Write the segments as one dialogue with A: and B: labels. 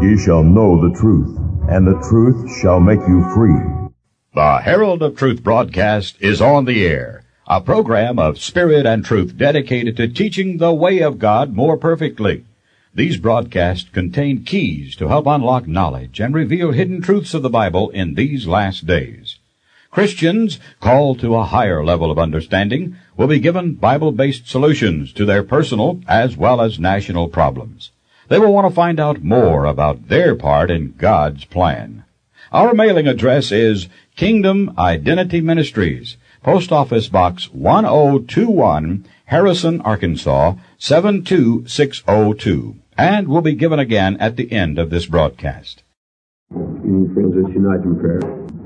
A: Ye shall know the truth, and the truth shall make you free.
B: The Herald of Truth broadcast is on the air, a program of spirit and truth dedicated to teaching the way of God more perfectly. These broadcasts contain keys to help unlock knowledge and reveal hidden truths of the Bible in these last days. Christians called to a higher level of understanding will be given Bible-based solutions to their personal as well as national problems. They will want to find out more about their part in God's plan. Our mailing address is Kingdom Identity Ministries, Post Office Box 1021, Harrison, Arkansas, 72602, and will be given again at the end of this broadcast.
C: Evening, friends, let's unite in prayer.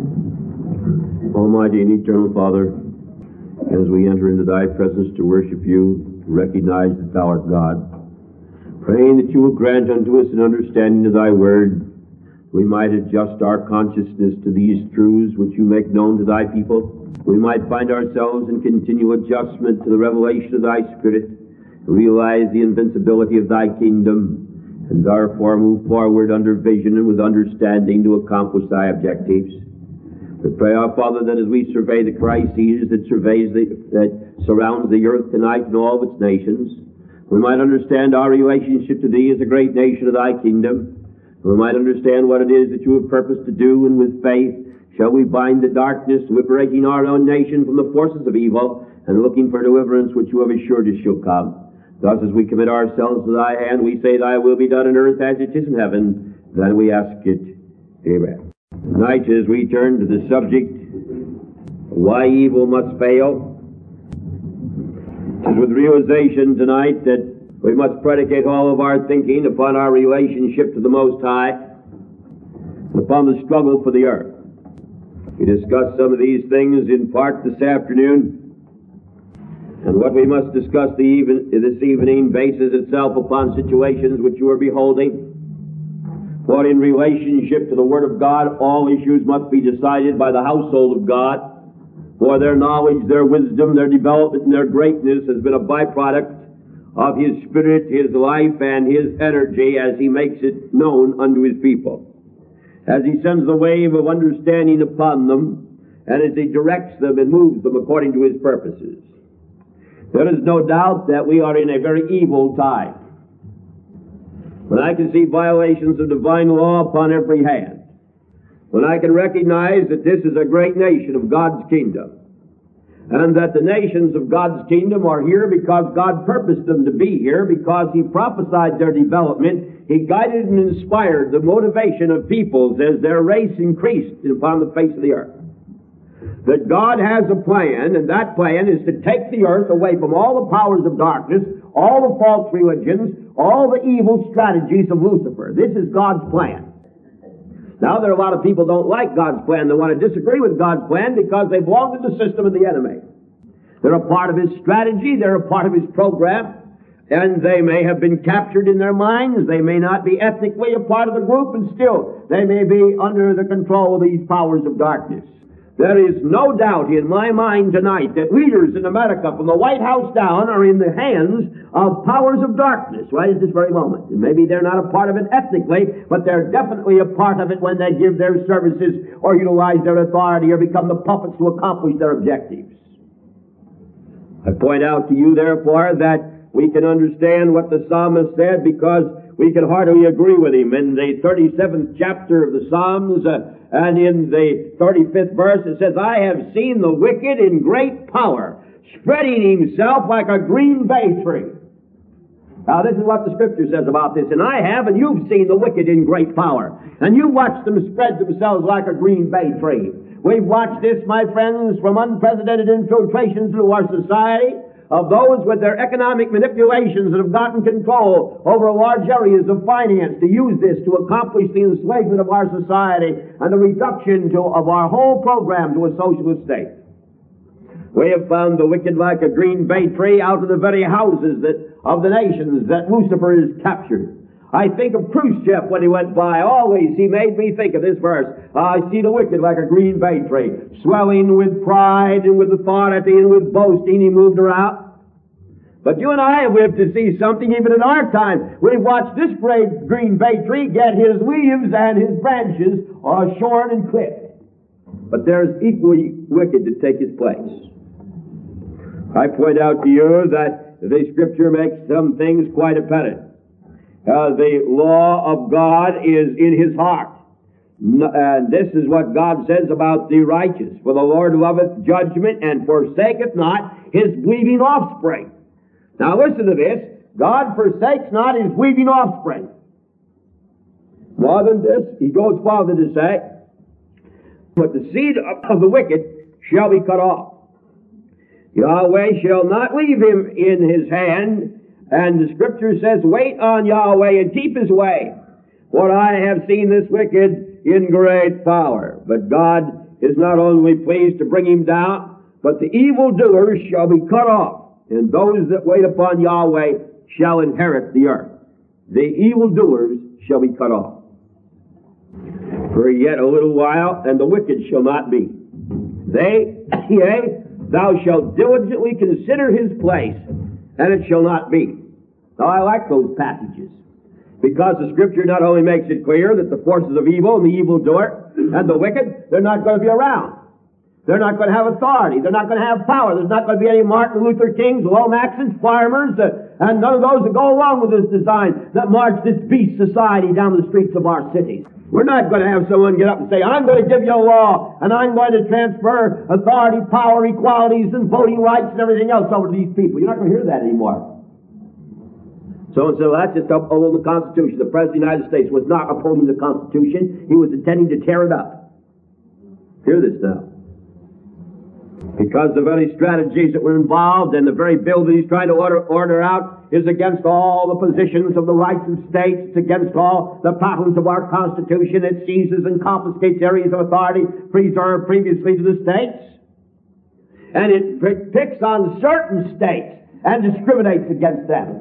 C: Almighty and eternal Father, as we enter into Thy presence to worship You, to recognize that Thou art God, praying that You will grant unto us an understanding of Thy Word, we might adjust our consciousness to these truths which You make known to Thy people. We might find ourselves in continual adjustment to the revelation of Thy Spirit, realize the invincibility of Thy kingdom, and therefore move forward under vision and with understanding to accomplish Thy objectives. We pray, our Father, that as we survey the crises that surrounds the earth tonight and all of its nations, we might understand our relationship to Thee as a great nation of Thy kingdom. We might understand what it is that You have purposed to do, and with faith shall we bind the darkness, liberating our own nation from the forces of evil, and looking for deliverance which You have assured us shall come. Thus, as we commit ourselves to Thy hand, we say, Thy will be done on earth as it is in heaven. Then we ask it. Amen. Tonight, as we turn to the subject, why evil must fail, it is with realization tonight that we must predicate all of our thinking upon our relationship to the Most High, and upon the struggle for the earth. We discussed some of these things in part this afternoon, and what we must discuss this evening bases itself upon situations which you are beholding. For in relationship to the Word of God, all issues must be decided by the household of God, for their knowledge, their wisdom, their development, and their greatness has been a byproduct of His Spirit, His life, and His energy as He makes it known unto His people. As He sends the wave of understanding upon them, and as He directs them and moves them according to His purposes. There is no doubt that we are in a very evil time, when I can see violations of divine law upon every hand, when I can recognize that this is a great nation of God's kingdom, and that the nations of God's kingdom are here because God purposed them to be here, because He prophesied their development. He guided and inspired the motivation of peoples as their race increased upon the face of the earth. That God has a plan, and that plan is to take the earth away from all the powers of darkness, all the false religions, all the evil strategies of Lucifer. This is God's plan. Now, there are a lot of people who don't like God's plan. They want to disagree with God's plan because they belong to the system of the enemy. They're a part of his strategy. They're a part of his program. And they may have been captured in their minds. They may not be ethnically a part of the group, and still they may be under the control of these powers of darkness. There is no doubt in my mind tonight that leaders in America from the White House down are in the hands of powers of darkness right at this very moment. And maybe they're not a part of it ethnically, but they're definitely a part of it when they give their services or utilize their authority or become the puppets to accomplish their objectives. I point out to you, therefore, that we can understand what the psalmist said because we can heartily agree with him. In the 37th chapter of the Psalms, and in the 35th verse, it says, I have seen the wicked in great power, spreading himself like a green bay tree. Now, this is what the Scripture says about this. And I have, and you've seen the wicked in great power. And you've watched them spread themselves like a green bay tree. We've watched this, my friends, from unprecedented infiltrations into our society, of those with their economic manipulations that have gotten control over large areas of finance to use this to accomplish the enslavement of our society and the reduction of our whole program to a socialist state. We have found the wicked like a green bay tree out of the very houses of the nations that Lucifer has captured. I think of Khrushchev when he went by. Always he made me think of this verse. I see the wicked like a green bay tree, swelling with pride and with authority and with boasting. He moved around. But you and I have lived to see something even in our time. We've watched this great green bay tree get his leaves and his branches shorn and clipped. But there's equally wicked to take his place. I point out to you that the Scripture makes some things quite apparent. The law of God is in his heart. And this is what God says about the righteous. For the Lord loveth judgment and forsaketh not his bleeding offspring. Now listen to this. God forsakes not his bleeding offspring. More than this, he goes farther to say, but the seed of the wicked shall be cut off. Yahweh shall not leave him in his hand. And the Scripture says, wait on Yahweh and keep his way. For I have seen this wicked in great power. But God is not only pleased to bring him down, but the evildoers shall be cut off. And those that wait upon Yahweh shall inherit the earth. The evildoers shall be cut off. For yet a little while, and the wicked shall not be. Yea, thou shalt diligently consider his place, and it shall not be. Now I like those passages, because the Scripture not only makes it clear that the forces of evil and the evildoer and the wicked, they're not going to be around. They're not going to have authority. They're not going to have power. There's not going to be any Martin Luther Kings, Lomaxes, farmers, and none of those that go along with this design that march this beast society down the streets of our cities. We're not going to have someone get up and say, I'm going to give you a law, and I'm going to transfer authority, power, equalities, and voting rights and everything else over to these people. You're not going to hear that anymore. Someone said, well, that's just upholding the Constitution. The President of the United States was not upholding the Constitution. He was intending to tear it up. Hear this now. Because the very strategies that were involved and the very bill that he's trying to order out is against all the positions of the rights of states. It's against all the patterns of our Constitution. It seizes and confiscates areas of authority preserved previously to the states. And it picks on certain states and discriminates against them.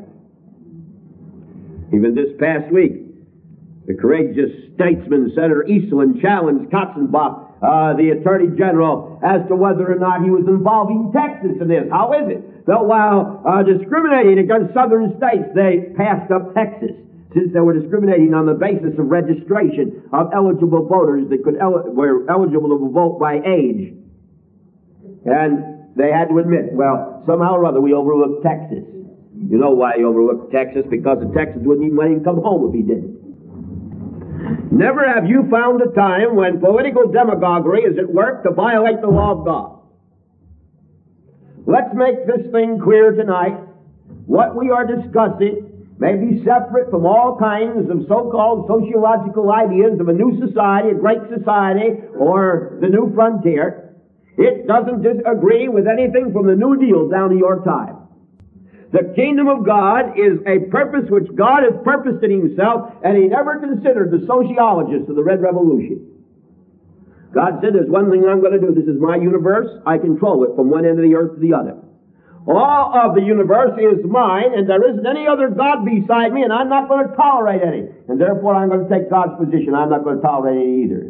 C: Even this past week, the courageous statesman, Senator Eastland, challenged Katzenbach, the Attorney General, as to whether or not he was involving Texas in this. How is it that while discriminating against southern states, they passed up Texas, since they were discriminating on the basis of registration of eligible voters that were eligible to vote by age? And they had to admit, well, somehow or other we overlooked Texas. You know why he overlooked Texas? Because the Texans wouldn't even let him come home if he didn't. Never have you found a time when political demagoguery is at work to violate the law of God. Let's make this thing clear tonight. What we are discussing may be separate from all kinds of so-called sociological ideas of a new society, a great society, or the new frontier. It doesn't disagree with anything from the New Deal down to your time. The kingdom of God is a purpose which God has purposed in himself, and he never considered the sociologists of the Red Revolution. God said, there's one thing I'm going to do. This is my universe. I control it from one end of the earth to the other. All of the universe is mine, and there isn't any other God beside me, and I'm not going to tolerate any. And therefore I'm going to take God's position. I'm not going to tolerate any either.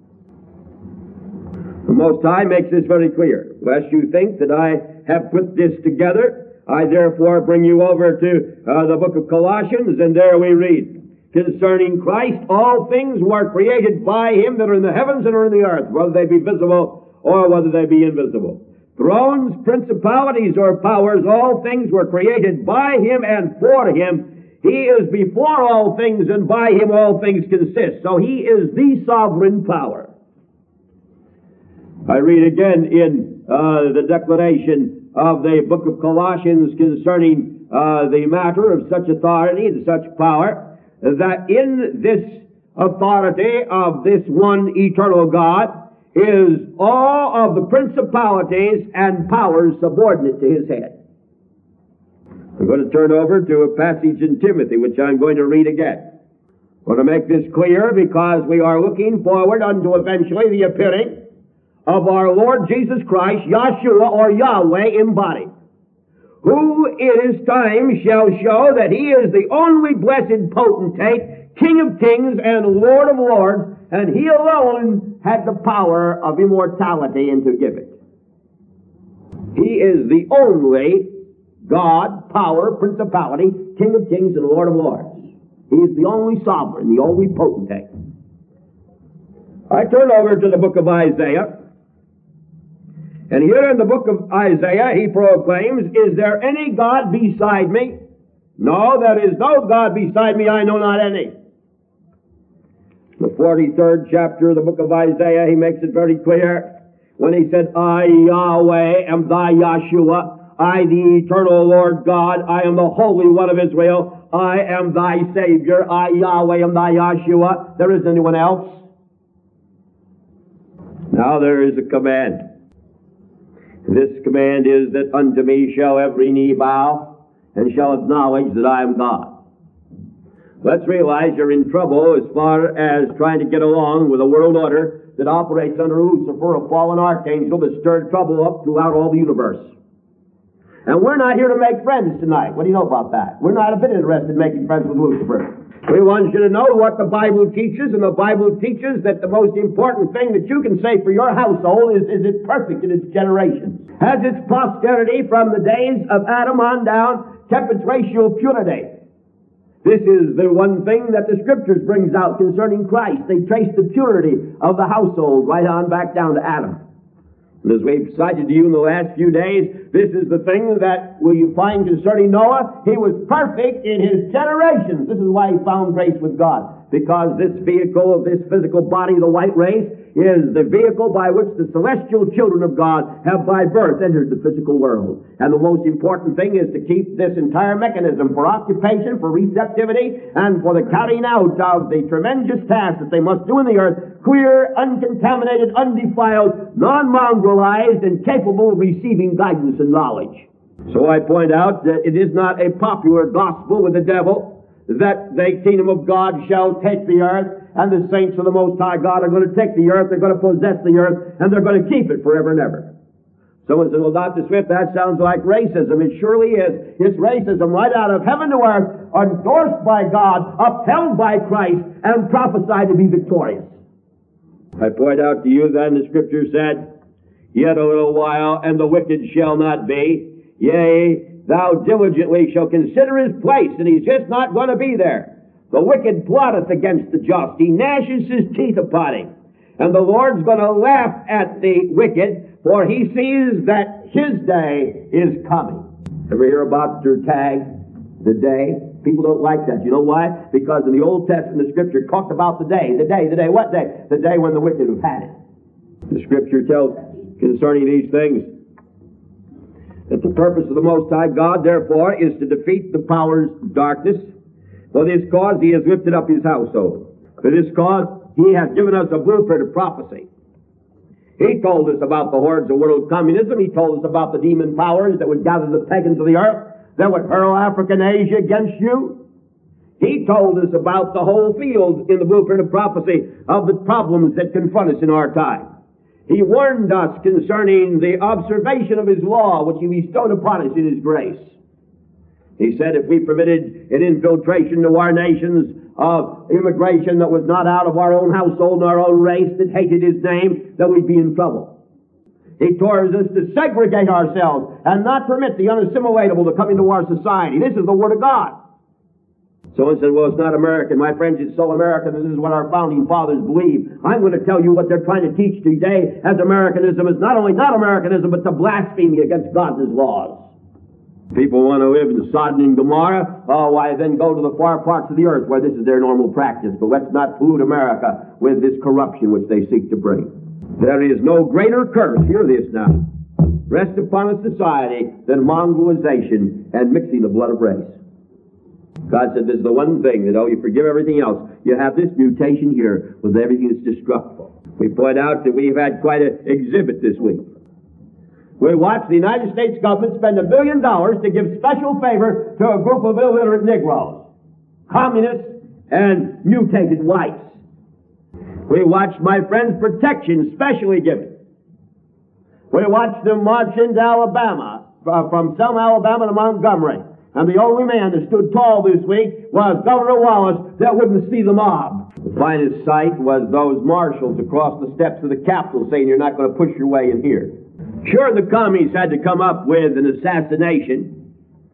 C: The Most High makes this very clear. Lest you think that I have put this together, I therefore bring you over to the book of Colossians, and there we read, concerning Christ, all things were created by him that are in the heavens and are in the earth, whether they be visible or whether they be invisible. Thrones, principalities, or powers, all things were created by him and for him. He is before all things, and by him all things consist. So he is the sovereign power. I read again in the declaration of the book of Colossians concerning the matter of such authority and such power, that in this authority of this one eternal God is all of the principalities and powers subordinate to his head. I'm going to turn over to a passage in Timothy, which I'm going to read again. I want to make this clear because we are looking forward unto eventually the appearing of our Lord Jesus Christ, Yahshua or Yahweh embodied, who in his time shall show that he is the only blessed potentate, King of kings and Lord of lords, and he alone had the power of immortality and to give it. He is the only God, power, principality, King of kings and Lord of lords. He is the only sovereign, the only potentate. I turn over to the book of Isaiah. And here in the book of Isaiah, he proclaims, "Is there any God beside me? No, there is no God beside me, I know not any." The 43rd chapter of the book of Isaiah, he makes it very clear when he said, "I, Yahweh, am thy Yahshua. I, the eternal Lord God, I am the Holy One of Israel. I am thy Savior. I, Yahweh, am thy Yahshua." There isn't anyone else. Now there is a command. This command is that unto me shall every knee bow and shall acknowledge that I am God. Let's realize you're in trouble as far as trying to get along with a world order that operates under Lucifer, a fallen archangel that stirred trouble up throughout all the universe. And we're not here to make friends tonight. What do you know about that? We're not a bit interested in making friends with Lucifer. We want you to know what the Bible teaches, and the Bible teaches that the most important thing that you can say for your household is it perfect in its generations. Has its posterity from the days of Adam on down, kept its racial purity. This is the one thing that the Scriptures brings out concerning Christ. They trace the purity of the household right on back down to Adam. And as we've cited to you in the last few days, this is the thing that you find concerning Noah. He was perfect in his generations. This is why he found grace with God. Because this vehicle of this physical body, the white race, is the vehicle by which the celestial children of God have by birth entered the physical world. And the most important thing is to keep this entire mechanism for occupation, for receptivity, and for the carrying out of the tremendous task that they must do in the earth, clear, uncontaminated, undefiled, non-mongrelized, and capable of receiving guidance and knowledge. So I point out that it is not a popular gospel with the devil that the kingdom of God shall take the earth, and the saints of the Most High God are going to take the earth, they're going to possess the earth, and they're going to keep it forever and ever. Someone said, "Well, Dr. Swift, that sounds like racism." It surely is. It's racism right out of heaven to earth, endorsed by God, upheld by Christ, and prophesied to be victorious. I point out to you then the Scripture said, "Yet a little while, and the wicked shall not be. Yea, thou diligently shall consider his place," and he's just not going to be there. "The wicked plotteth against the just. He gnashes his teeth upon him. And the Lord's going to laugh at the wicked, for he sees that his day is coming." Ever hear about your tag, the day? People don't like that. You know why? Because in the Old Testament, the Scripture talked about the day. What day? The day when the wicked have had it. The Scripture tells concerning these things that the purpose of the Most High God, therefore, is to defeat the powers of darkness. For this cause he has lifted up his household. For this cause he has given us a blueprint of prophecy. He told us about the hordes of world communism. He told us about the demon powers that would gather the pagans of the earth, that would hurl Africa and Asia against you. He told us about the whole field in the blueprint of prophecy of the problems that confront us in our time. He warned us concerning the observation of his law, which he bestowed upon us in his grace. He said if we permitted an infiltration to our nations of immigration that was not out of our own household and our own race, that hated his name, that we'd be in trouble. He told us to segregate ourselves and not permit the unassimilatable to come into our society. This is the Word of God. Someone said, "Well, it's not American." My friends, it's so American. This is what our founding fathers believed. I'm going to tell you what they're trying to teach today as Americanism is not only not Americanism, but the blasphemy against God and His laws. People want to live in Sodom and Gomorrah. Oh, why then go to the far parts of the earth where this is their normal practice. But let's not pollute America with this corruption which they seek to bring. There is no greater curse, hear this now, rest upon a society than mongrelization and mixing the blood of race. God said this is the one thing that, you forgive everything else. You have this mutation here with everything that's destructible. We point out that we've had quite an exhibit this week. We watched the United States government spend $1 billion to give special favor to a group of illiterate Negroes, communists, and mutated whites. We watched, my friends, protection specially given. We watched them march into Alabama, from Selma, Alabama to Montgomery. And the only man that stood tall this week was Governor Wallace that wouldn't see the mob. The finest sight was those marshals across the steps of the Capitol saying, "You're not going to push your way in here." Sure, the commies had to come up with an assassination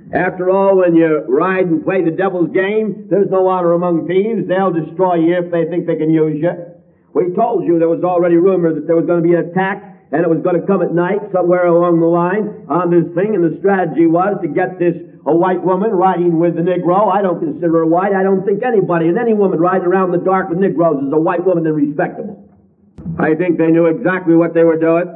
C: After all, when you ride and play the devil's game, there's no honor among thieves. They'll destroy you if they think they can use you. We told you there was already rumor that there was going to be an attack, and it was going to come at night somewhere along the line on this thing, and the strategy was to get this a white woman riding with the Negro. I don't consider her white. I don't think anybody and any woman riding around in the dark with Negroes is a white woman and respectable. I think they knew exactly what they were doing.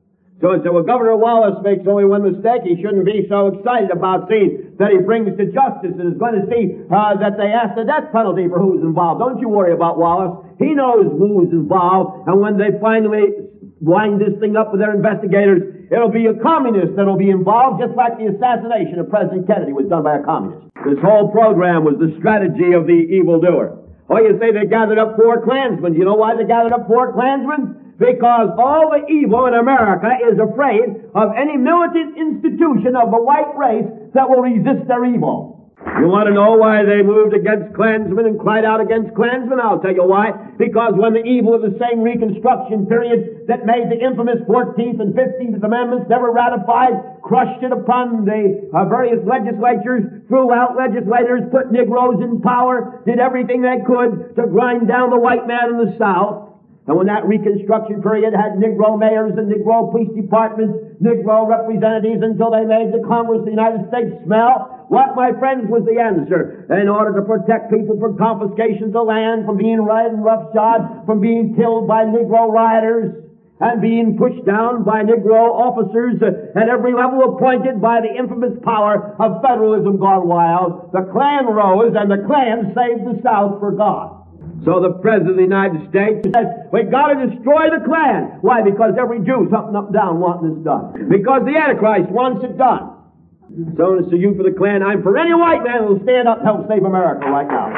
C: So and so, well, Governor Wallace makes only one mistake. He shouldn't be so excited about seeing that he brings to justice and is going to see that they ask the death penalty for who's involved. Don't you worry about Wallace. He knows who's involved, and when they finally wind this thing up with their investigators, it'll be a communist that'll be involved, just like the assassination of President Kennedy was done by a communist. This whole program was the strategy of the evildoer. Oh, you say they gathered up 4 Klansmen. You know why they gathered up 4 Klansmen? Because all the evil in America is afraid of any militant institution of the white race that will resist their evil. You want to know why they moved against Klansmen and cried out against Klansmen? I'll tell you why. Because when the evil of the same Reconstruction period that made the infamous 14th and 15th Amendments never ratified, crushed it upon the various legislatures, threw out legislators, put Negroes in power, did everything they could to grind down the white man in the South. And when that Reconstruction period had Negro mayors and Negro police departments, Negro representatives until they made the Congress of the United States smell, what, my friends, was the answer? In order to protect people from confiscations of land, from being rioted and roughshod, from being killed by Negro rioters, and being pushed down by Negro officers at every level appointed by the infamous power of federalism gone wild, the Klan rose and the Klan saved the South for God. So the President of the United States says, we've got to destroy the Klan. Why? Because every Jew's up and down wanting this done. Because the Antichrist wants it done. So to you for the Klan, I'm for any white man who will stand up and help save America right now.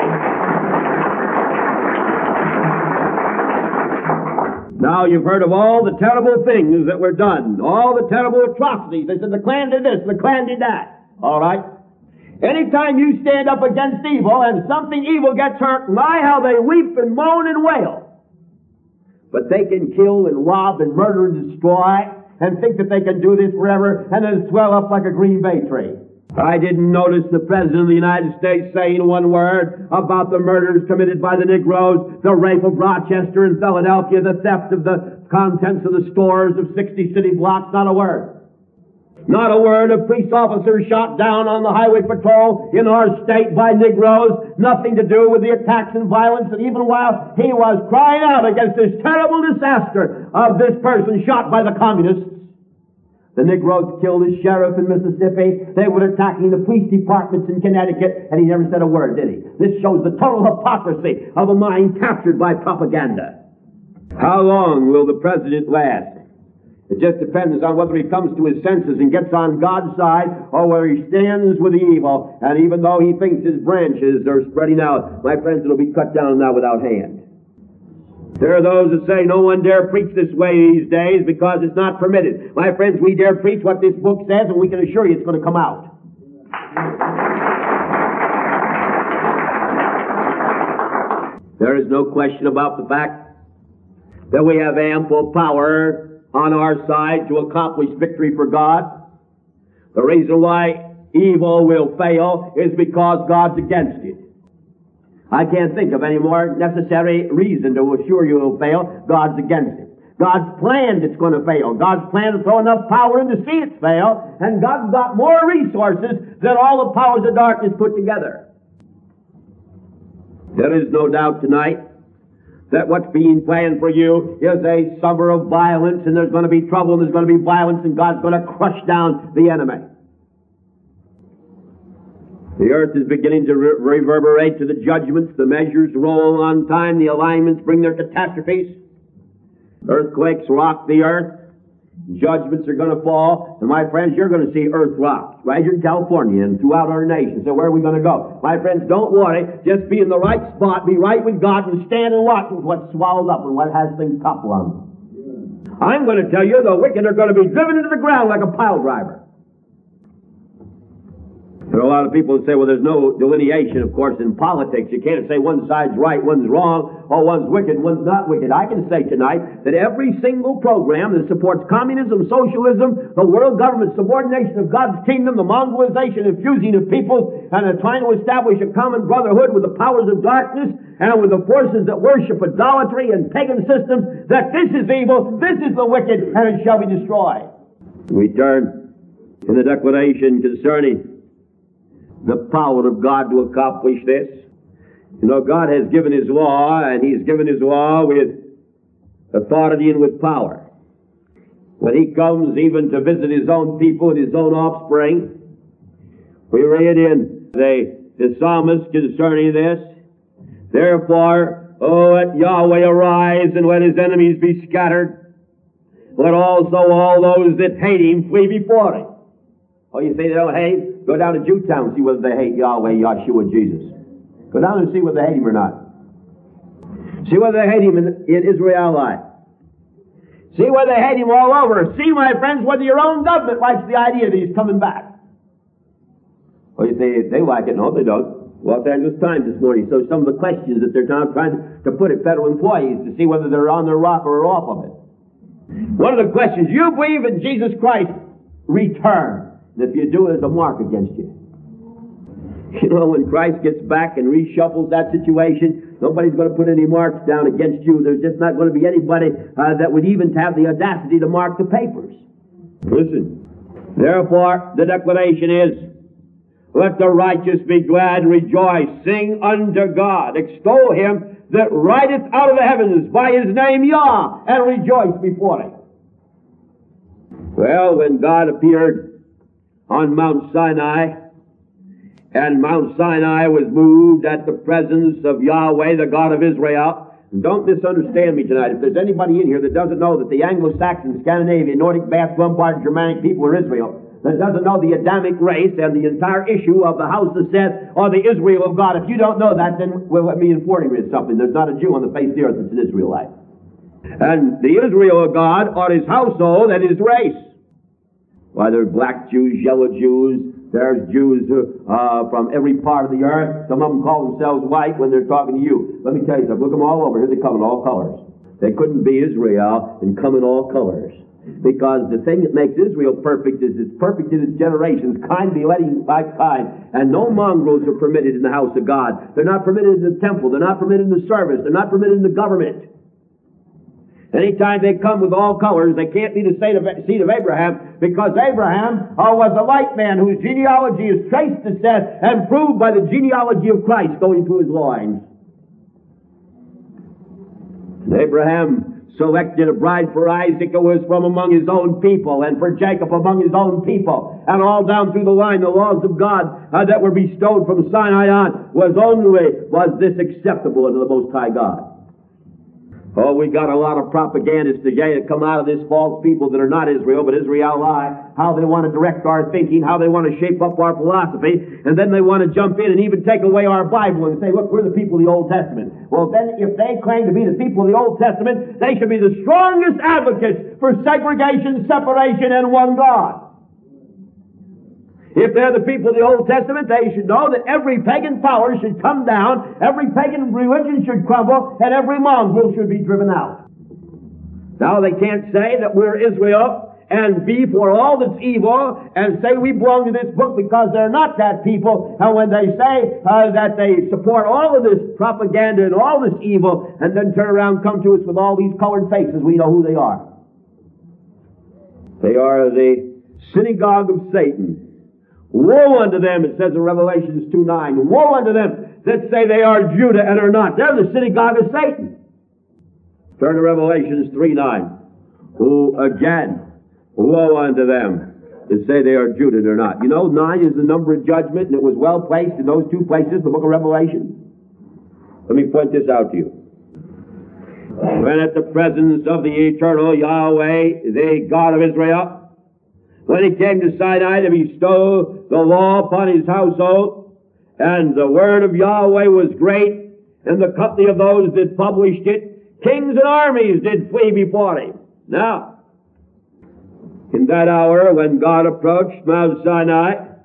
C: Now you've heard of all the terrible things that were done, all the terrible atrocities. They said the Klan did this, the Klan did that. All right? Anytime you stand up against evil and something evil gets hurt, my, how they weep and moan and wail. But they can kill and rob and murder and destroy and think that they can do this forever and then swell up like a Green Bay tree. I didn't notice the President of the United States saying one word about the murders committed by the Negroes, the rape of Rochester and Philadelphia, the theft of the contents of the stores of 60 city blocks. Not a word. Not a word of police officers shot down on the highway patrol in our state by Negroes. Nothing to do with the attacks and violence. And even while he was crying out against this terrible disaster of this person shot by the communists, the Negroes killed his sheriff in Mississippi. They were attacking the police departments in Connecticut, and he never said a word, did he? This shows the total hypocrisy of a mind captured by propaganda. How long will the president last? It just depends on whether he comes to his senses and gets on God's side or whether he stands with the evil. And even though he thinks his branches are spreading out, my friends, it'll be cut down now without hand. There are those that say no one dare preach this way these days because it's not permitted. My friends, we dare preach what this book says, and we can assure you it's going to come out. There is no question about the fact that we have ample power on our side to accomplish victory for God. The reason why evil will fail is because God's against it. I can't think of any more necessary reason to assure you it will fail. God's against it. God's planned it's going to fail. God's planned to throw enough power in to see it fail, and God's got more resources than all the powers of darkness put together. There is no doubt tonight that what's being planned for you is a summer of violence, and there's going to be trouble, and there's going to be violence, and God's going to crush down the enemy. The earth is beginning to reverberate to the judgments. The measures roll on time. The alignments bring their catastrophes. Earthquakes rock the earth. Judgments are going to fall. And my friends, you're going to see earth rock right here in California and throughout our nation. So where are we going to go? My friends, don't worry. Just be in the right spot. Be right with God and stand and watch what swallows up and what has things topple on them. I'm going to tell you the wicked are going to be driven into the ground like a pile driver. There are a lot of people who say, well, there's no delineation, of course, in politics. You can't say one side's right, one's wrong, or one's wicked, one's not wicked. I can say tonight that every single program that supports communism, socialism, the world government subordination of God's kingdom, the Mongolization and fusing of peoples, and trying to establish a common brotherhood with the powers of darkness and with the forces that worship idolatry and pagan systems, that this is evil, this is the wicked, and it shall be destroyed. We turn to the declaration concerning the power of God to accomplish this. You know, God has given His law, and He's given His law with authority and with power. When He comes even to visit His own people and His own offspring, we read in the psalmist concerning this, therefore, let Yahweh arise, and let His enemies be scattered. Let also all those that hate Him flee before Him. Oh, you say they don't hate Him? Go down to Jewtown and see whether they hate Yahweh, Yahshua, Jesus. Go down and see whether they hate Him or not. See whether they hate Him in Israel life. See whether they hate Him all over. See, my friends, whether your own government likes the idea that He's coming back. Well, you say, they like it. No, they don't. Los Angeles Times this morning shows some of the questions that they're now trying to put at federal employees to see whether they're on their rock or off of it. One of the questions, you believe in Jesus Christ return. And if you do, there's a mark against you. You know, when Christ gets back and reshuffles that situation, nobody's going to put any marks down against you. There's just not going to be anybody that would even have the audacity to mark the papers. Listen. Therefore, the declaration is, let the righteous be glad and rejoice. Sing unto God. Extol Him that rideth out of the heavens by His name Yah, and rejoice before Him. Well, when God appeared on Mount Sinai, and Mount Sinai was moved at the presence of Yahweh, the God of Israel. And don't misunderstand me tonight. If there's anybody in here that doesn't know that the Anglo-Saxon, Scandinavian, Nordic, Basque, Lombard, Germanic people are Israel, that doesn't know the Adamic race and the entire issue of the house of Seth or the Israel of God, if you don't know that, then well, let me inform you of something. There's not a Jew on the face of the earth that's an Israelite. And the Israel of God are His household and His race. Why, there's black Jews, yellow Jews, there's Jews from every part of the earth. Some of them call themselves white when they're talking to you. Let me tell you something. Look them all over. Here they come in all colors. They couldn't be Israel and come in all colors. Because the thing that makes Israel perfect is it's perfect in its generations, kind beletting like kind. And no mongrels are permitted in the house of God. They're not permitted in the temple. They're not permitted in the service. They're not permitted in the government. Anytime they come with all colors, they can't be the seed of Abraham, because Abraham was a white man whose genealogy is traced to Seth and proved by the genealogy of Christ going through his loins. And Abraham selected a bride for Isaac who was from among his own people, and for Jacob among his own people, and all down through the line, the laws of God that were bestowed from Sinai on was this acceptable unto the Most High God. Oh, we got a lot of propagandists today that come out of this false people that are not Israel, but Israel lie, how they want to direct our thinking, how they want to shape up our philosophy, and then they want to jump in and even take away our Bible and say, look, we're the people of the Old Testament. Well, then if they claim to be the people of the Old Testament, they should be the strongest advocates for segregation, separation, and one God. If they're the people of the Old Testament, they should know that every pagan power should come down, every pagan religion should crumble, and every mongrel should be driven out. Now they can't say that we're Israel and be for all that's evil and say we belong to this book, because they're not that people. And when they say that they support all of this propaganda and all this evil, and then turn around and come to us with all these colored faces, we know who they are. They are the synagogue of Satan. Woe unto them, it says in Revelations 2:9. Woe unto them that say they are Judah and are not. They're the synagogue of Satan. Turn to Revelations 3:9. Who again, woe unto them that say they are Judah and are not. You know, 9 is the number of judgment, and it was well placed in those two places, the book of Revelation. Let me point this out to you. When at the presence of the eternal Yahweh, the God of Israel, when He came to Sinai to bestow the law upon His household, and the word of Yahweh was great, and the company of those that published it, kings and armies did flee before Him. Now, in that hour when God approached Mount Sinai,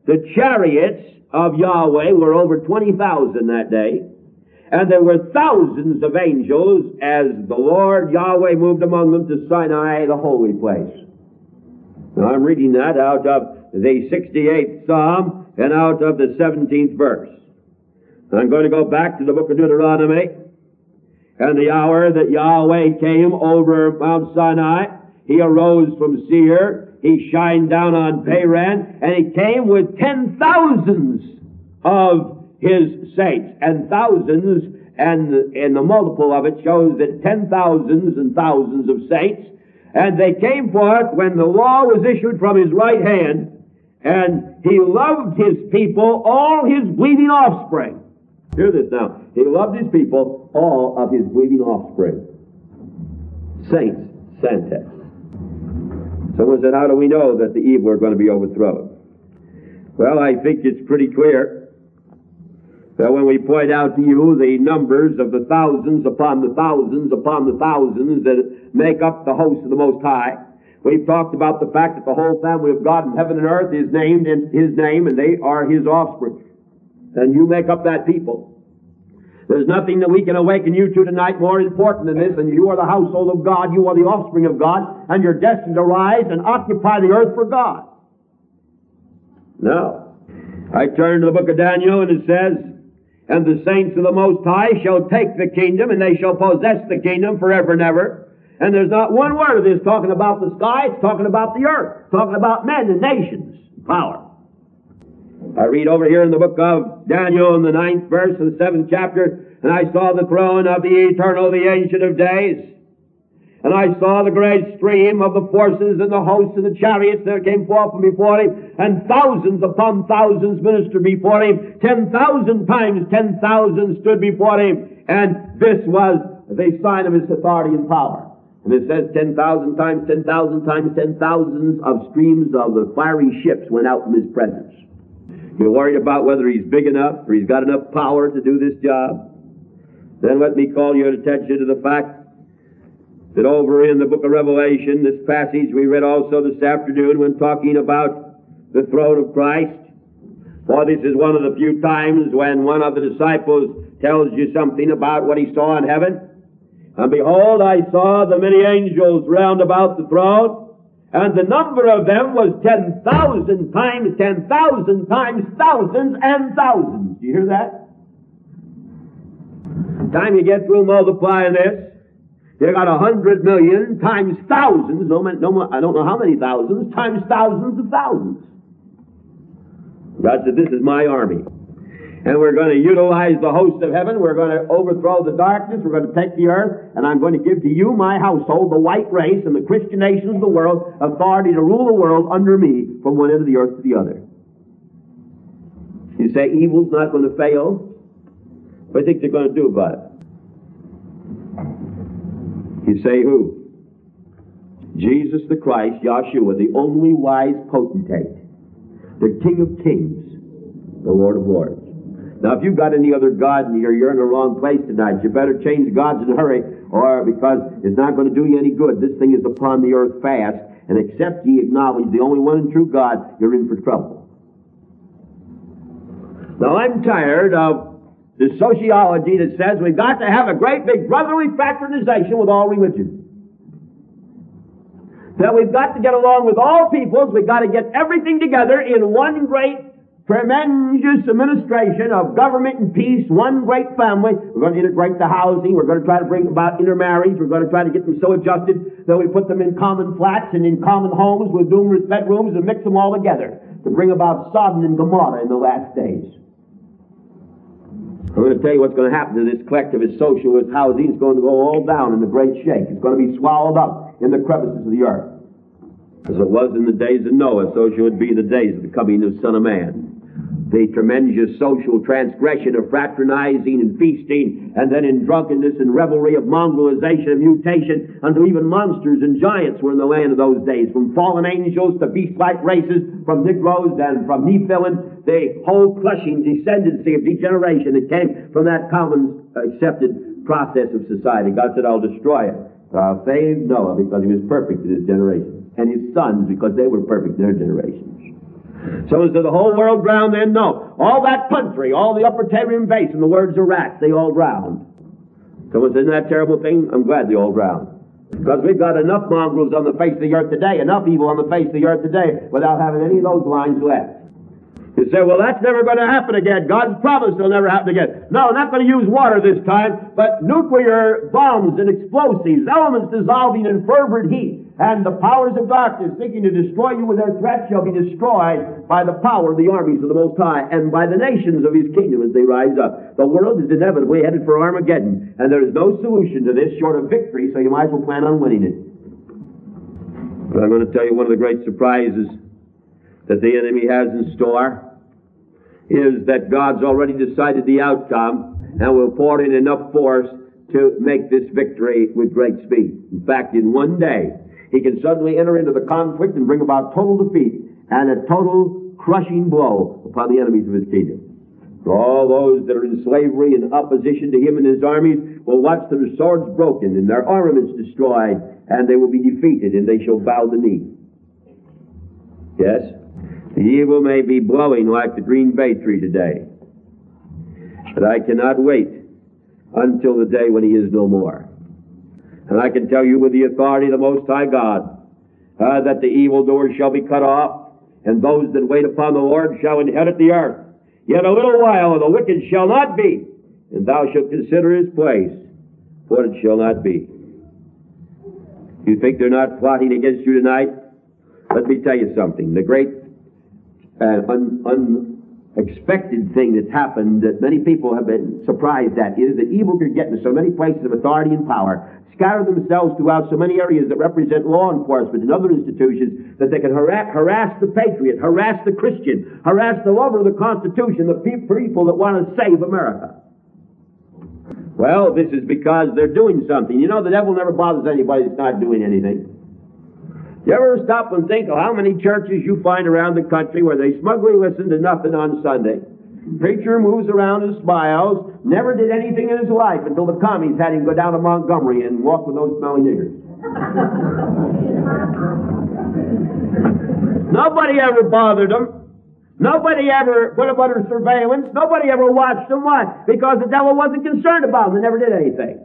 C: The chariots of Yahweh were over 20,000 that day, and there were thousands of angels as the Lord Yahweh moved among them to Sinai, the holy place. Now I'm reading that out of the 68th Psalm and out of the 17th verse. I'm going to go back to the book of Deuteronomy. And the hour that Yahweh came over Mount Sinai, He arose from Seir, He shined down on Paran, and He came with 10,000s of His saints. And thousands, and the multiple of it shows that 10,000s and thousands of saints. And they came forth when the law was issued from His right hand, and He loved His people, all His bleeding offspring. Hear this now. He loved His people, all of His bleeding offspring. Saints, Santes. Someone said, how do we know that the evil are going to be overthrown? Well, I think it's pretty clear that when we point out to you the numbers of the thousands upon the thousands upon the thousands that make up the host of the Most High, we've talked about the fact that the whole family of God in heaven and earth is named in His name, and they are His offspring. And you make up that people. There's nothing that we can awaken you to tonight more important than this, and you are the household of God, you are the offspring of God, and you're destined to rise and occupy the earth for God. Now, I turn to the book of Daniel, and it says, and the saints of the Most High shall take the kingdom, and they shall possess the kingdom forever and ever. And there's not one word of this talking about the sky, it's talking about the earth, talking about men and nations, power. I read over here in the book of Daniel in the 9th verse of the 7th chapter, and I saw the throne of the eternal, the Ancient of Days. And I saw the great stream of the forces and the hosts and the chariots that came forth from before Him, and thousands upon thousands ministered before Him. 10,000 times 10,000 stood before Him, and this was the sign of His authority and power. And it says 10,000 times 10,000 times 10,000s of streams of the fiery ships went out from His presence. You're worried about whether He's big enough or He's got enough power to do this job? Then let me call your attention to the fact that over in the book of Revelation, this passage we read also this afternoon when talking about the throne of Christ. For this is one of the few times when one of the disciples tells you something about what he saw in heaven. And behold, I saw the many angels round about the throne, and the number of them was 10,000 times 10,000 times thousands and thousands. Do you hear that? By the time you get through multiplying this, you got 100 million times thousands, I don't know how many thousands, times thousands of thousands. God said, this is my army. And we're going to utilize the host of heaven. We're going to overthrow the darkness. We're going to take the earth. And I'm going to give to you, my household, the white race and the Christian nations of the world, authority to rule the world under me from one end of the earth to the other. You say evil's not going to fail? What do you think they're going to do about it? You say who? Jesus the Christ, Yahshua, the only wise potentate, the King of Kings, the Lord of Lords. Now, if you've got any other God and you're in the wrong place tonight, you better change gods in a hurry, or because it's not going to do you any good. This thing is upon the earth fast, and except ye acknowledge the only one and true God, you're in for trouble. Now, I'm tired of the sociology that says we've got to have a great big brotherly fraternization with all religions. That we've got to get along with all peoples, we've got to get everything together in one great tremendous administration of government and peace, one great family. We're going to integrate the housing. We're going to try to bring about intermarriage. We're going to try to get them so adjusted that we put them in common flats and in common homes with numerous bedrooms and mix them all together to bring about Sodom and Gomorrah in the last days. I'm going to tell you what's going to happen to this collectivist socialist housing. It's going to go all down in a great shake. It's going to be swallowed up in the crevices of the earth. As it was in the days of Noah, so shall it be in the days of the coming of the Son of Man. The tremendous social transgression of fraternizing and feasting, and then in drunkenness and revelry of mongrelization and mutation, until even monsters and giants were in the land of those days, from fallen angels to beast-like races, from Negroes and from Nephilim, the whole crushing descendancy of degeneration that came from that common accepted process of society. God said, I'll destroy it. But I'll save Noah because he was perfect in his generation, and his sons because they were perfect in their generations. Someone said the whole world drowned then? No. All that country, all the upper Tarim Basin, the words of rats, they all drowned. Someone said, isn't that a terrible thing? I'm glad they all drowned. Because we've got enough mongrels on the face of the earth today, enough evil on the face of the earth today, without having any of those lines left. You say, well, that's never going to happen again. God's promised it'll never happen again. No, not going to use water this time, but nuclear bombs and explosives, elements dissolving in fervent heat, and the powers of darkness seeking to destroy you with their threats shall be destroyed by the power of the armies of the Most High and by the nations of His kingdom as they rise up. The world is inevitably headed for Armageddon, and there is no solution to this short of victory, so you might as well plan on winning it. But I'm going to tell you one of the great surprises that the enemy has in store is that God's already decided the outcome and will pour in enough force to make this victory with great speed. In fact, in one day, He can suddenly enter into the conflict and bring about total defeat and a total crushing blow upon the enemies of His kingdom. All those that are in slavery and opposition to Him and His armies will watch their swords broken and their armaments destroyed, and they will be defeated, and they shall bow the knee. Yes? The evil may be blowing like the green bay tree today, but I cannot wait until the day when He is no more. And I can tell you with the authority of the Most High God that the evildoers shall be cut off, and those that wait upon the Lord shall inherit the earth. Yet a little while, and the wicked shall not be, and thou shalt consider his place, for it shall not be. You think they're not plotting against you tonight? Let me tell you something. The great unexpected thing that's happened that many people have been surprised at is that evil could get into so many places of authority and power, scatter themselves throughout so many areas that represent law enforcement and other institutions, that they can harass the patriot, harass the Christian, harass the lover of the Constitution, the people that want to save America. Well, this is because they're doing something. You know, the devil never bothers anybody that's not doing anything. You ever stop and think of how many churches you find around the country where they smugly listen to nothing on Sunday? Preacher moves around and smiles, never did anything in his life until the commies had him go down to Montgomery and walk with those smelly niggers. Nobody ever bothered them. Nobody ever put them under surveillance. Nobody ever watched them. Why? Because the devil wasn't concerned about them. They never did anything.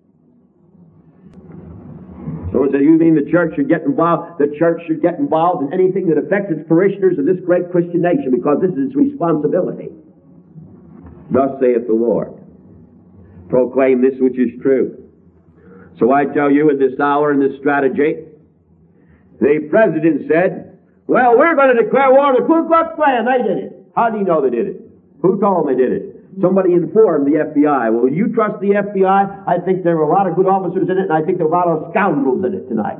C: Someone said, you mean the church should get involved? The church should get involved in anything that affects its parishioners of this great Christian nation, because this is its responsibility. Thus saith the Lord. Proclaim this which is true. So I tell you in this hour, in this strategy, the president said, well, we're going to declare war on the Ku Klux Klan. They did it. How do you know they did it? Who told them they did it? Somebody informed the FBI. Well, you trust the FBI? I think there were a lot of good officers in it, and I think there were a lot of scoundrels in it tonight.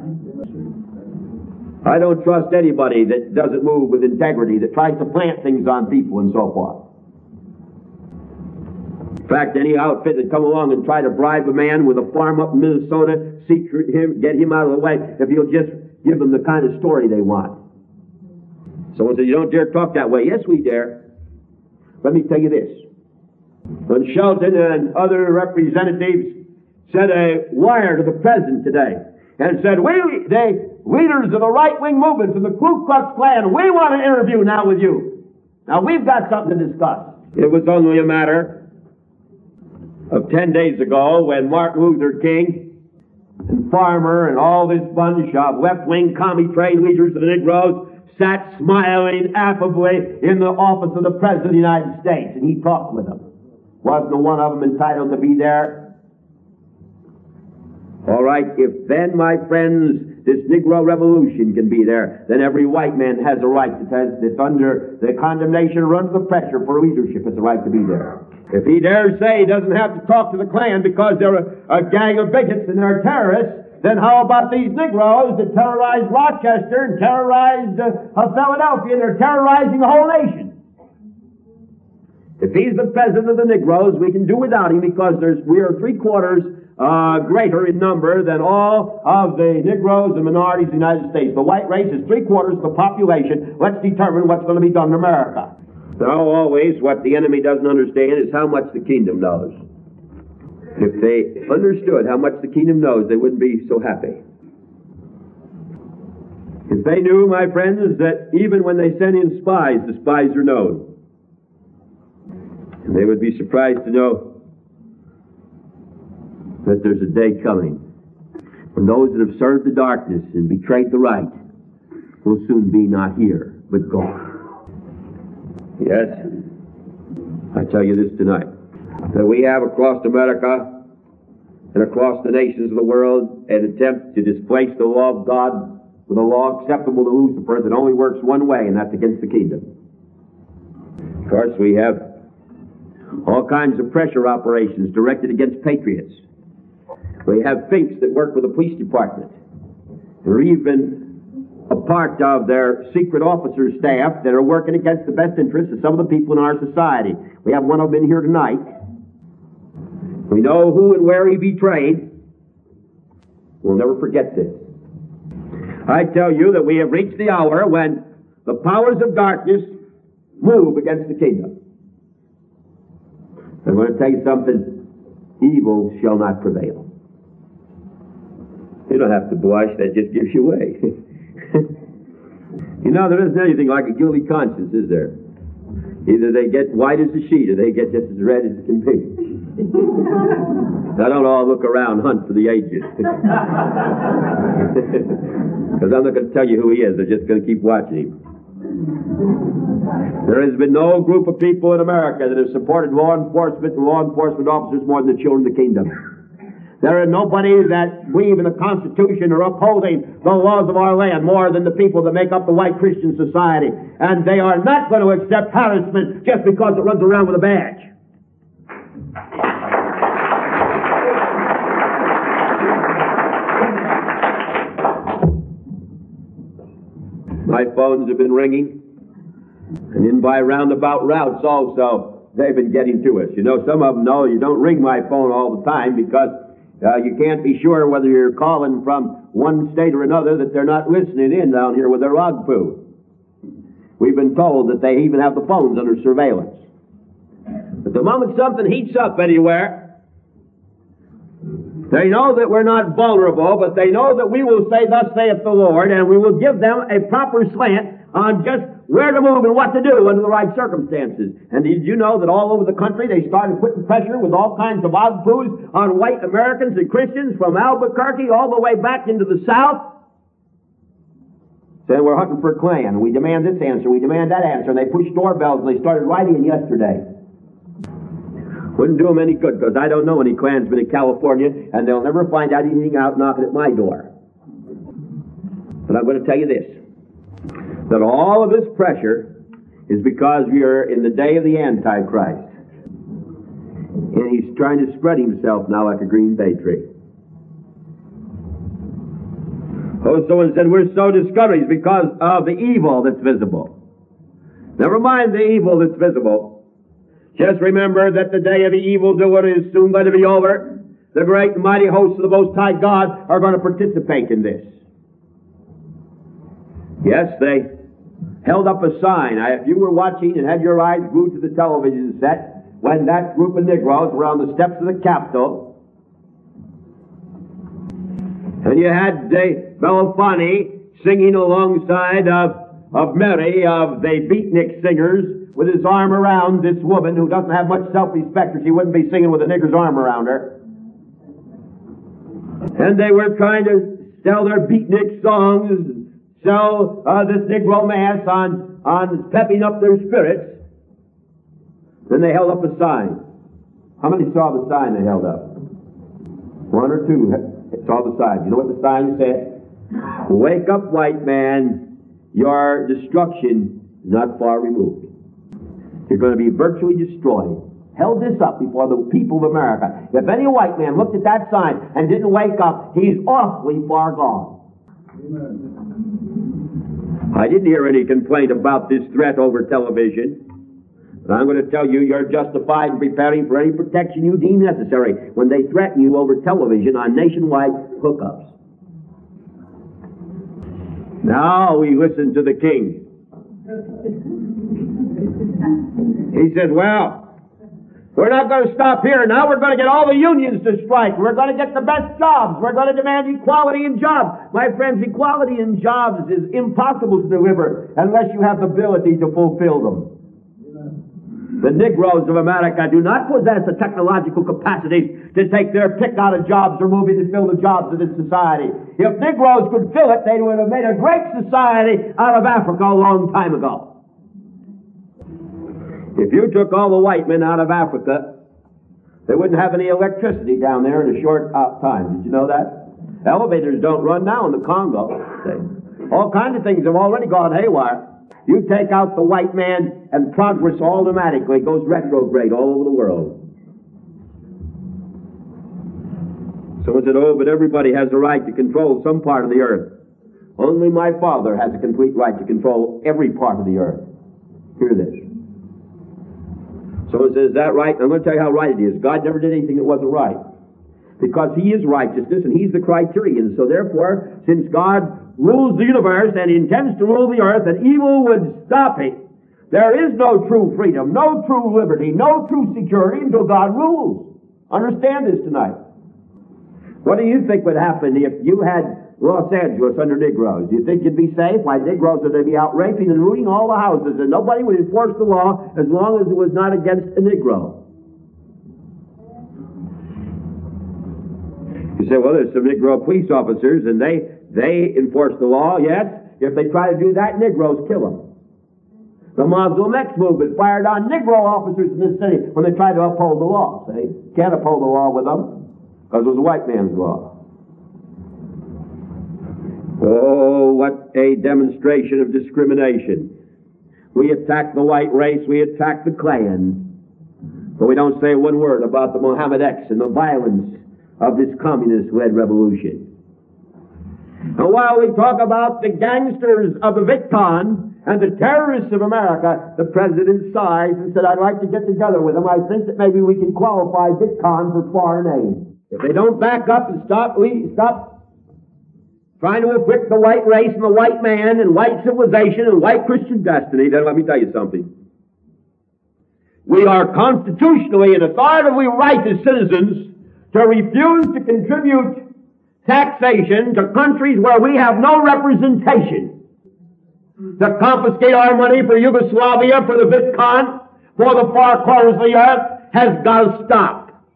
C: I don't trust anybody that doesn't move with integrity, that tries to plant things on people and so forth. In fact, any outfit that come along and try to bribe a man with a farm up in Minnesota, get him out of the way, if you'll just give them the kind of story they want. Someone said, you don't dare talk that way. Yes, we dare. Let me tell you this. When Shelton and other representatives sent a wire to the president today and said, the leaders of the right-wing movement from the Ku Klux Klan, we want to interview now with you. Now, we've got something to discuss. It was only a matter of 10 days ago when Martin Luther King and Farmer and all this bunch of left-wing commie trade leaders of the Negroes sat smiling affably in the office of the President of the United States, and he talked with them. Wasn't one of them entitled to be there? All right, if then, my friends, this Negro Revolution can be there, then every white man has a right that's under the condemnation or under the pressure for leadership has a right to be there. If he dares say he doesn't have to talk to the Klan because they're a gang of bigots and they're terrorists, then how about these Negroes that terrorized Rochester and terrorized Philadelphia, and they're terrorizing the whole nation? If he's the president of the Negroes, we can do without him because we are 3/4 greater in number than all of the Negroes and minorities in the United States. The white race is 3/4 of the population. Let's determine what's going to be done in America. Now, always what the enemy doesn't understand is how much the kingdom knows. If they understood how much the kingdom knows, they wouldn't be so happy. If they knew, my friends, that even when they send in spies, the spies are known. And they would be surprised to know that there's a day coming when those that have served the darkness and betrayed the light will soon be not here, but gone. Yes, I tell you this tonight, that we have across America and across the nations of the world an attempt to displace the law of God with a law acceptable to Lucifer that only works one way, and that's against the kingdom. Of course, we have all kinds of pressure operations directed against patriots. We have finks that work with the police department. They're even a part of their secret officer staff that are working against the best interests of some of the people in our society. We have one of them in here tonight. We know who and where he betrayed. We'll never forget this. I tell you that we have reached the hour when the powers of darkness move against the kingdom. I'm going to tell you something. Evil shall not prevail. You don't have to blush. That just gives you away. You know, there isn't anything like a guilty conscience, is there? Either they get white as a sheet or they get just as red as it can be. Now, don't all look around and hunt for the agent. Because I'm not going to tell you who he is. They're just going to keep watching him. There has been no group of people in America that have supported law enforcement and law enforcement officers more than the children of the kingdom. There are nobody that believe in the Constitution or upholding the laws of our land more than the people that make up the white Christian society. And they are not going to accept harassment just because it runs around with a badge. My phones have been ringing, and in by roundabout routes also, they've been getting to us. You know, some of them know you don't ring my phone all the time because you can't be sure whether you're calling from one state or another that they're not listening in down here with their hog food. We've been told that they even have the phones under surveillance. But the moment something heats up anywhere, they know that we're not vulnerable, but they know that we will say, "Thus saith the Lord," and we will give them a proper slant on just where to move and what to do under the right circumstances. And did you know that all over the country they started putting pressure with all kinds of odd foods on white Americans and Christians from Albuquerque all the way back into the South? Saying we're hunting for a Klan. We demand this answer, we demand that answer. And they pushed doorbells and they started writing yesterday. Wouldn't do them any good because I don't know any Klansmen in California and they'll never find out anything out knocking at my door. But I'm going to tell you this. That all of this pressure is because we are in the day of the Antichrist. And he's trying to spread himself now like a green bay tree. Oh, someone said we're so discouraged because of the evil that's visible. Never mind the evil that's visible. Just remember that the day of the evildoer is soon going to be over. The great and mighty hosts of the Most High God are going to participate in this. Yes, they held up a sign. If you were watching and had your eyes glued to the television set when that group of Negroes were on the steps of the Capitol, and you had Belafonte singing alongside of Mary of the beatnik singers with his arm around this woman who doesn't have much self-respect, or she wouldn't be singing with a nigger's arm around her. And they were trying to sell their beatnik songs, sell this Negro mass on pepping up their spirits. Then they held up a sign. How many saw the sign they held up? One or two saw the sign. You know what the sign said? Wake up, white man. Your destruction is not far removed. You're going to be virtually destroyed. Held this up before the people of America. If any white man looked at that sign and didn't wake up, he's awfully far gone. Amen. I didn't hear any complaint about this threat over television. But I'm going to tell you, you're justified in preparing for any protection you deem necessary when they threaten you over television on nationwide hookups. Now we listen to the king. He said, well, We're not going to stop here. Now we're going to get all the unions to strike. We're going to get the best jobs. We're going to demand equality in jobs. My friends, equality in jobs is impossible to deliver unless you have the ability to fulfill them. The Negroes of America do not possess the technological capacities to take their pick out of jobs or move in to fill the jobs of this society. If Negroes could fill it, they would have made a great society out of Africa a long time ago. If you took all the white men out of Africa, they wouldn't have any electricity down there in a short time. Did you know that? Elevators don't run now in the Congo. All kinds of things have already gone haywire. You take out the white man and progress automatically goes retrograde all over the world. Someone said, oh, but everybody has the right to control some part of the earth. Only my Father has a complete right to control every part of the earth. Hear this. Someone says, is that right? I'm going to tell you how right it is. God never did anything that wasn't right. Because He is righteousness and He's the criterion. So therefore, since God rules the universe and intends to rule the earth and evil would stop it, there is no true freedom, no true liberty, no true security until God rules. Understand this tonight. What do you think would happen if you had Los Angeles under Negroes? Do you think you'd be safe? Why, Negroes would be out raping and looting all the houses, and nobody would enforce the law as long as it was not against a Negro. You say, well, there's some Negro police officers, and they enforce the law. Yes, if they try to do that, Negroes kill them. The Muslim X movement fired on Negro officers in this city when they tried to uphold the law. See, can't uphold the law with them because it was a white man's law. Oh, what a demonstration of discrimination. We attack the white race, we attack the Klan, but we don't say one word about the Mohammed X and the violence of this communist-led revolution. And while we talk about the gangsters of the VidCon and the terrorists of America, the President sighs and said, I'd like to get together with them. I think that maybe we can qualify VidCon for foreign aid. If they don't back up and stop trying to equip the white race and the white man and white civilization and white Christian destiny, then let me tell you something. We are constitutionally and authoritatively right as citizens to refuse to contribute taxation to countries where we have no representation. To confiscate our money for Yugoslavia, for the VidCon, for the far corners of the earth has got to stop.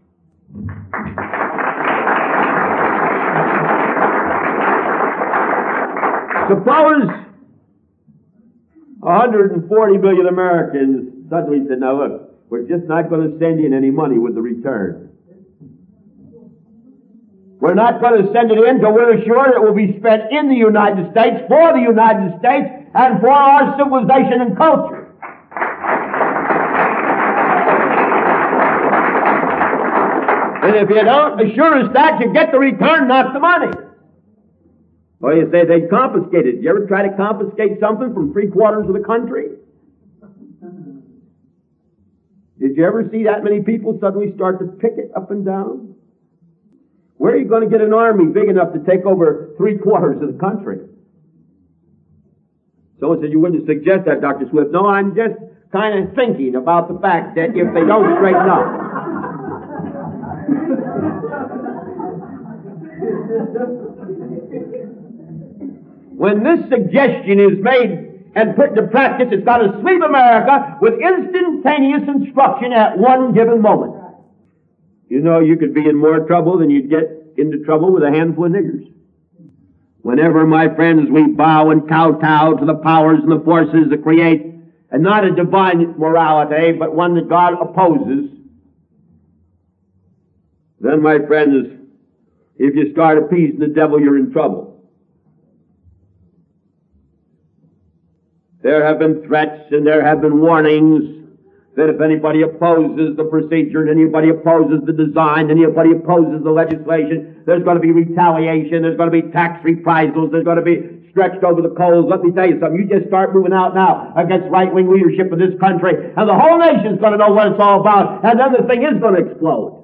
C: Suppose 140 million Americans suddenly said, now look, we're just not going to send in any money with the return. We're not going to send it in until we're assured it will be spent in the United States, for the United States, and for our civilization and culture. And if you don't assure us that, you get the return, not the money. Or you say they confiscated. Did you ever try to confiscate something from 3/4 of the country? Did you ever see that many people suddenly start to picket up and down? Where are you going to get an army big enough to take over 3/4 of the country? Someone said, you wouldn't suggest that, Dr. Swift. No, I'm just kind of thinking about the fact that if they don't straighten up. When this suggestion is made and put into practice, it's got to sweep America with instantaneous instruction at one given moment. You know, you could be in more trouble than you'd get into trouble with a handful of niggers. Whenever, my friends, we bow and kowtow to the powers and the forces that create, and not a divine morality, but one that God opposes, then, my friends, if you start appeasing the devil, you're in trouble. There have been threats and there have been warnings that if anybody opposes the procedure, and anybody opposes the design, and anybody opposes the legislation, there's going to be retaliation, there's going to be tax reprisals, there's going to be stretched over the coals. Let me tell you something, you just start moving out now against right-wing leadership of this country, and the whole nation's going to know what it's all about, and then the thing is going to explode.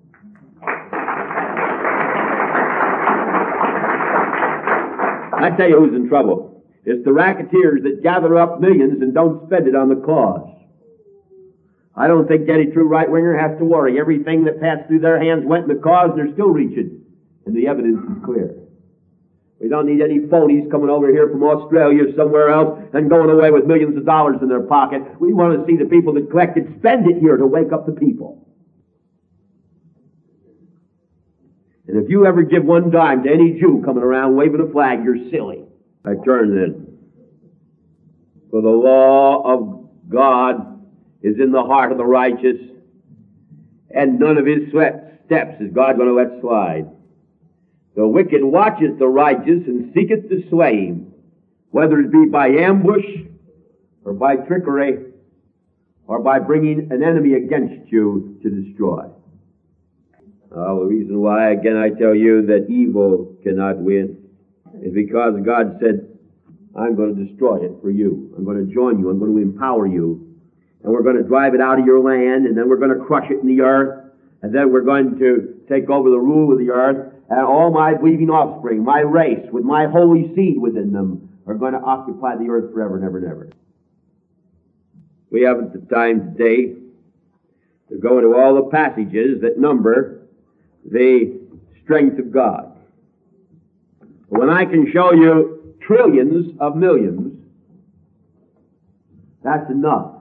C: I tell you who's in trouble. It's the racketeers that gather up millions and don't spend it on the cause. I don't think any true right-winger has to worry. Everything that passed through their hands went in the cause, and they're still reaching. And the evidence is clear. We don't need any phonies coming over here from Australia or somewhere else and going away with millions of dollars in their pocket. We want to see the people that collect it spend it here to wake up the people. And if you ever give one dime to any Jew coming around waving a flag, you're silly. I turn then. For the law of God is in the heart of the righteous, and none of his steps is God going to let slide. The wicked watcheth the righteous and seeketh to slay him, whether it be by ambush or by trickery or by bringing an enemy against you to destroy. The reason why, again, I tell you that evil cannot win is because God said, I'm going to destroy it for you. I'm going to join you. I'm going to empower you. And we're going to drive it out of your land, and then we're going to crush it in the earth, and then we're going to take over the rule of the earth, and all my believing offspring, my race, with my holy seed within them, are going to occupy the earth forever and ever and ever. We haven't the time today to go into all the passages that number the strength of God. When I can show you trillions of millions, that's enough.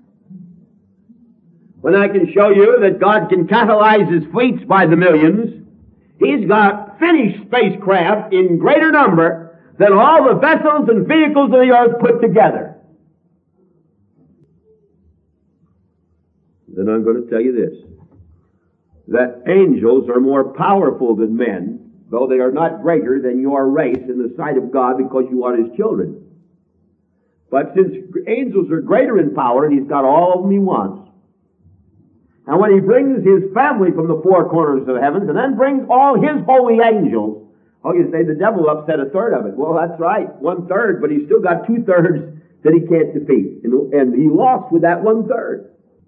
C: When I can show you that God can catalyze his fleets by the millions, he's got finished spacecraft in greater number than all the vessels and vehicles of the earth put together. Then I'm going to tell you this, that angels are more powerful than men, though they are not greater than your race in the sight of God because you are his children. But since angels are greater in power, and he's got all of them he wants, and when he brings his family from the four corners of the heavens, and then brings all his holy angels, you say the devil upset a third of it. Well, that's right, 1/3, but he's still got 2/3 that he can't defeat. And he lost with that 1/3.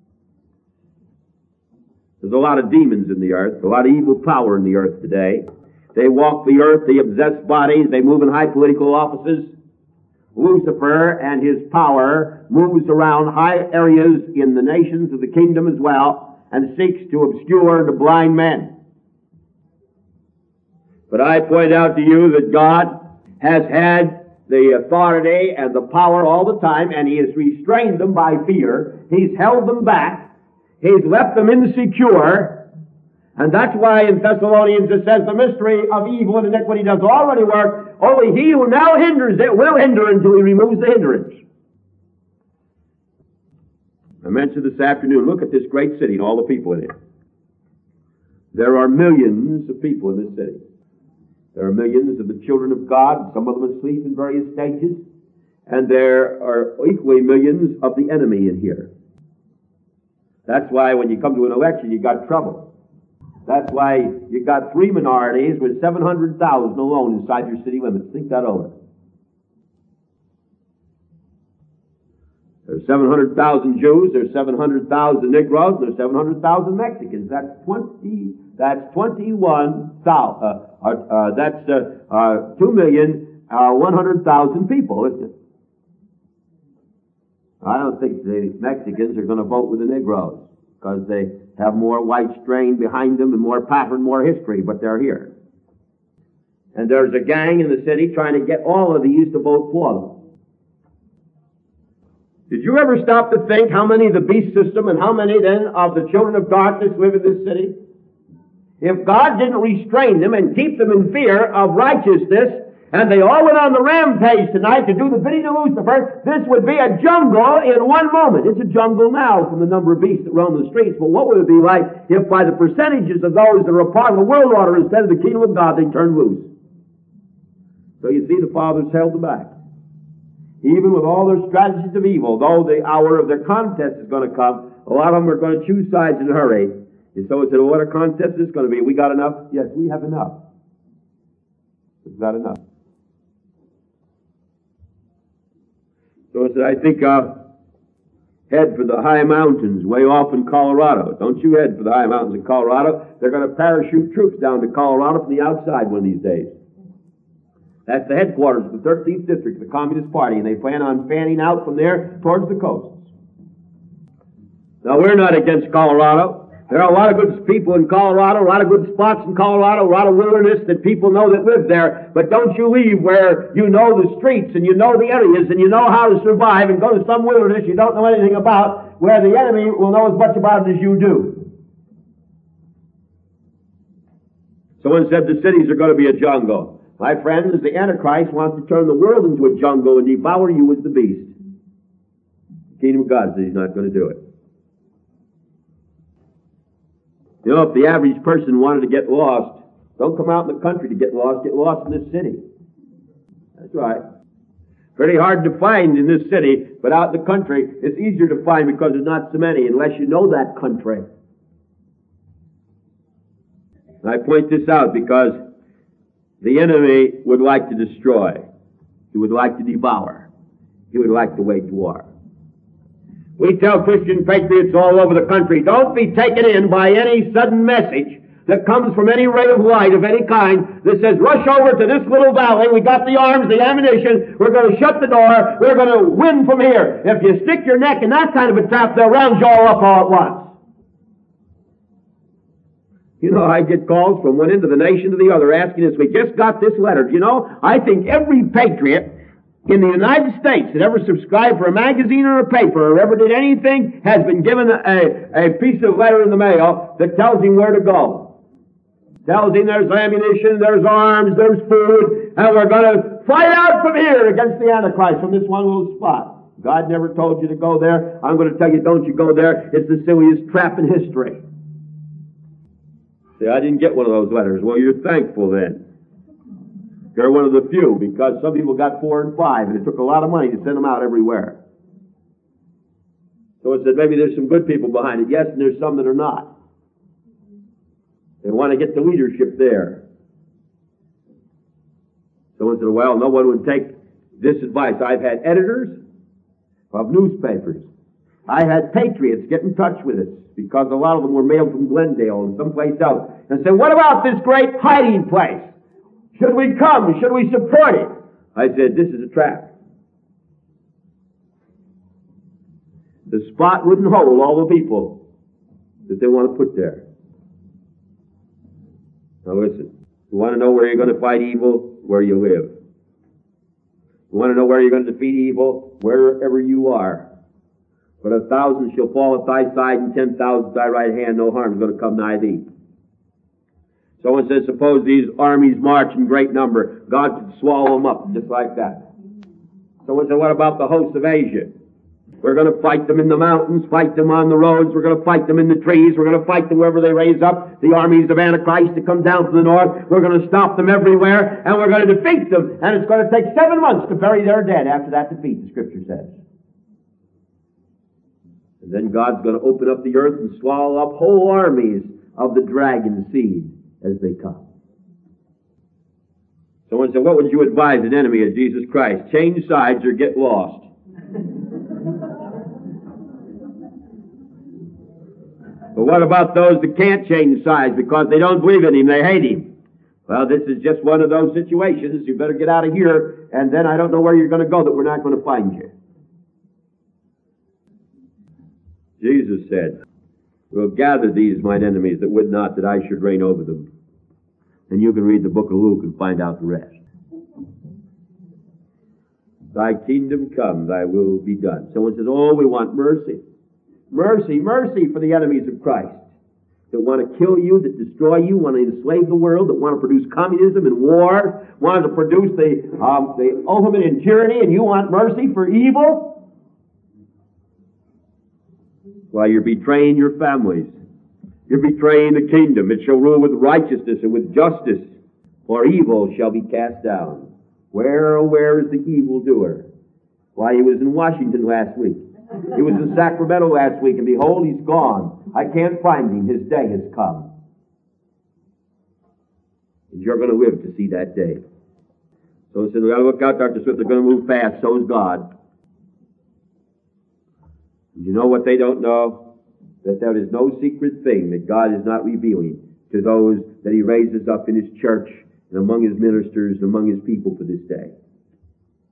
C: There's a lot of demons in the earth, a lot of evil power in the earth today. They walk the earth, they possess bodies, they move in high political offices. Lucifer and his power moves around high areas in the nations of the kingdom as well, and seeks to obscure and to blind men. But I point out to you that God has had the authority and the power all the time, and he has restrained them by fear. He's held them back. He's left them insecure. And that's why in Thessalonians it says the mystery of evil and iniquity does already work. Only he who now hinders it will hinder until he removes the hindrance. I mentioned this afternoon, look at this great city and all the people in it. There are millions of people in this city. There are millions of the children of God, some of them asleep in various stages, and there are equally millions of the enemy in here. That's why when you come to an election, you got trouble. That's why you got 3 minorities with 700,000 alone inside your city limits. Think that over. There's 700,000 Jews, there's 700,000 Negroes, there's 700,000 Mexicans. That's 2,100,000 people, isn't it? I don't think the Mexicans are going to vote with the Negroes because they have more white strain behind them and more pattern, more history, but they're here. And there's a gang in the city trying to get all of these to vote for them. Did you ever stop to think how many of the beast system and how many then of the children of darkness live in this city? If God didn't restrain them and keep them in fear of righteousness, and they all went on the rampage tonight to do the bidding of Lucifer, this would be a jungle in one moment. It's a jungle now from the number of beasts that roam the streets, but what would it be like if by the percentages of those that are a part of the world order instead of the kingdom of God, they turned loose? So you see, the fathers held them back. Even with all their strategies of evil, though the hour of their contest is going to come, a lot of them are going to choose sides in a hurry. And so it said, well, what a contest is going to be. We got enough? Yes, we have enough. We've got enough. So I said, I think I'll head for the high mountains way off in Colorado. Don't you head for the high mountains in Colorado. They're going to parachute troops down to Colorado from the outside one of these days. That's the headquarters of the 13th District of the Communist Party, and they plan on fanning out from there towards the coasts. Now, we're not against Colorado. There are a lot of good people in Colorado, a lot of good spots in Colorado, a lot of wilderness that people know that live there. But don't you leave where you know the streets and you know the areas and you know how to survive and go to some wilderness you don't know anything about, where the enemy will know as much about it as you do. Someone said the cities are going to be a jungle. My friends, the Antichrist wants to turn the world into a jungle and devour you with the beast. The kingdom of God says he's not going to do it. You know, if the average person wanted to get lost, don't come out in the country to get lost in this city. That's right. Pretty hard to find in this city, but out in the country, it's easier to find because there's not so many, unless you know that country. And I point this out because the enemy would like to destroy. He would like to devour. He would like to wage war. We tell Christian patriots all over the country, don't be taken in by any sudden message that comes from any ray of light of any kind that says, rush over to this little valley, we got the arms, the ammunition, we're going to shut the door, we're going to win from here. If you stick your neck in that kind of a trap, they'll round you all up all at once. You know, I get calls from one end of the nation to the other asking us, we just got this letter. You know, I think every patriot in the United States that ever subscribed for a magazine or a paper or ever did anything has been given a piece of letter in the mail that tells him where to go. Tells him there's ammunition, there's arms, there's food, and we're going to fight out from here against the Antichrist from this one little spot. God never told you to go there. I'm going to tell you, don't you go there. It's the silliest trap in history. See, I didn't get one of those letters. Well, you're thankful then. You're one of the few, because some people got 4 and 5, and it took a lot of money to send them out everywhere. So it said maybe there's some good people behind it. Yes, and there's some that are not. They want to get the leadership there. Someone said, well, no one would take this advice. I've had editors of newspapers. I had patriots get in touch with us, because a lot of them were mailed from Glendale and someplace else, and said, what about this great hiding place? Should we come? Should we support it? I said, this is a trap. The spot wouldn't hold all the people that they want to put there. Now listen, you want to know where you're going to fight evil? Where you live. You want to know where you're going to defeat evil? Wherever you are. But 1,000 shall fall at thy side and 10,000 at thy right hand, no harm is going to come nigh thee. Someone says, suppose these armies march in great number. God could swallow them up just like that. Someone said, what about the hosts of Asia? We're going to fight them in the mountains, fight them on the roads, we're going to fight them in the trees, we're going to fight them wherever they raise up, the armies of Antichrist to come down from the north, we're going to stop them everywhere, and we're going to defeat them, and it's going to take 7 months to bury their dead after that defeat, the Scripture says. And then God's going to open up the earth and swallow up whole armies of the dragon seed as they come. Someone said, what would you advise an enemy of Jesus Christ? Change sides or get lost. But what about those that can't change sides because they don't believe in Him, they hate Him? Well, this is just one of those situations. You better get out of here, and then I don't know where you're going to go that we're not going to find you. Jesus said, will gather these mine enemies that would not that I should reign over them. And you can read the book of Luke and find out the rest. Thy kingdom come, thy will be done. Someone says, oh, we want mercy. Mercy, mercy for the enemies of Christ that want to kill you, that destroy you, want to enslave the world, that want to produce communism and war, want to produce the ultimate in tyranny, and you want mercy for evil? While you're betraying your families. You're betraying the kingdom. It shall rule with righteousness and with justice, for evil shall be cast down. Where, oh, where is the evildoer? Why, he was in Washington last week. He was in Sacramento last week, and behold, he's gone. I can't find him. His day has come. And you're going to live to see that day. So he said, we've got to look out, Dr. Swift. They're going to move fast. So is God. You know what they don't know? That there is no secret thing that God is not revealing to those that He raises up in His church and among His ministers and among His people for this day.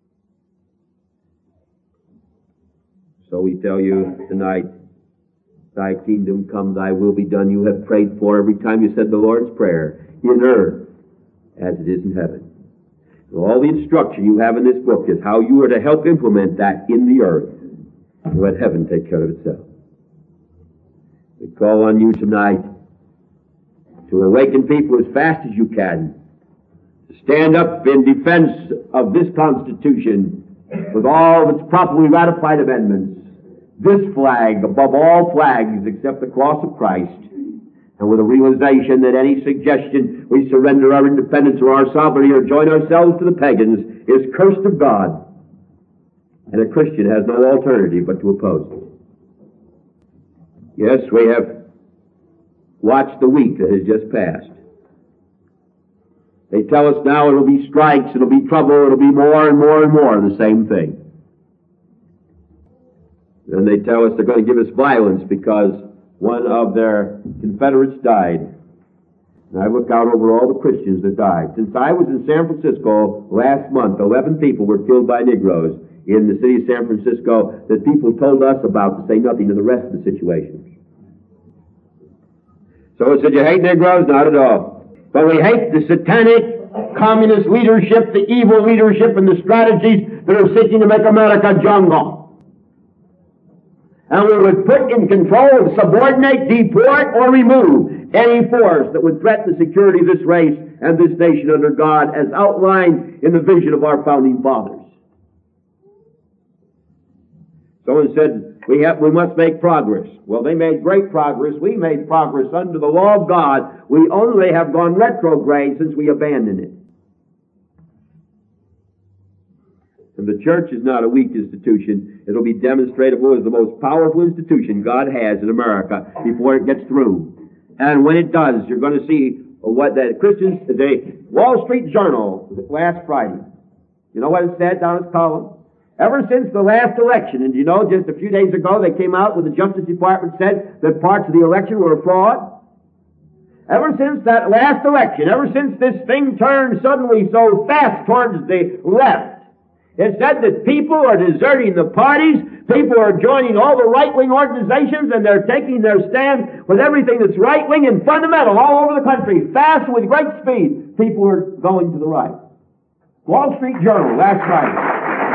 C: So we tell you tonight, Thy kingdom come, thy will be done, you have prayed for every time you said the Lord's Prayer, in earth as it is in heaven. All the instruction you have in this book is how you are to help implement that in the earth and let heaven take care of itself. We call on you tonight to awaken people as fast as you can, to stand up in defense of this Constitution with all of its properly ratified amendments, this flag above all flags except the cross of Christ, and with a realization that any suggestion we surrender our independence or our sovereignty or join ourselves to the pagans is cursed of God, and a Christian has no alternative but to oppose it. Yes, we have watched the week that has just passed. They tell us now it'll be strikes, it'll be trouble, it'll be more and more and more of the same thing. Then they tell us they're going to give us violence because one of their Confederates died. And I look out over all the Christians that died. Since I was in San Francisco last month, 11 people were killed by Negroes in the city of San Francisco that people told us about, to say nothing of the rest of the situations. So I said, you hate Negroes? Not at all. But we hate the satanic communist leadership, the evil leadership, and the strategies that are seeking to make America a jungle. And we would put in control, subordinate, deport, or remove any force that would threaten the security of this race and this nation under God as outlined in the vision of our founding fathers. Someone said, we must make progress. Well, they made great progress. We made progress under the law of God. We only have gone retrograde since we abandoned it. And the church is not a weak institution. It'll be demonstrable as the most powerful institution God has in America before it gets through. And when it does, you're going to see what the Christians, the Wall Street Journal last Friday. You know what it said down its column? Ever since the last election, and you know, just a few days ago they came out with the Justice Department said that parts of the election were a fraud. Ever since that last election, ever since this thing turned suddenly so fast towards the left, it said that people are deserting the parties, people are joining all the right-wing organizations, and they're taking their stand with everything that's right-wing and fundamental all over the country, fast with great speed. People are going to the right. Wall Street Journal, last Friday.